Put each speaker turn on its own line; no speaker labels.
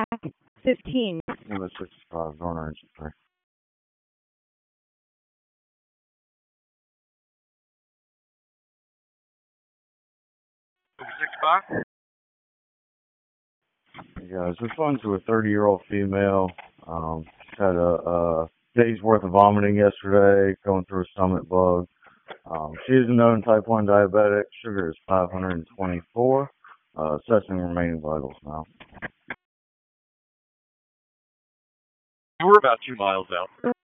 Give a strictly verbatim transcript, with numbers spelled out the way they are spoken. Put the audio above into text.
fifteen.
Number sixty-five, Dorner Engine three.
sixty-five?
Yeah, this one's with a thirty-year-old female. Um, she's had a, a day's worth of vomiting yesterday, going through a stomach bug. Um, she is a known type one diabetic. Sugar is five hundred twenty-four. Uh, assessing remaining vitals now.
We're about two miles out.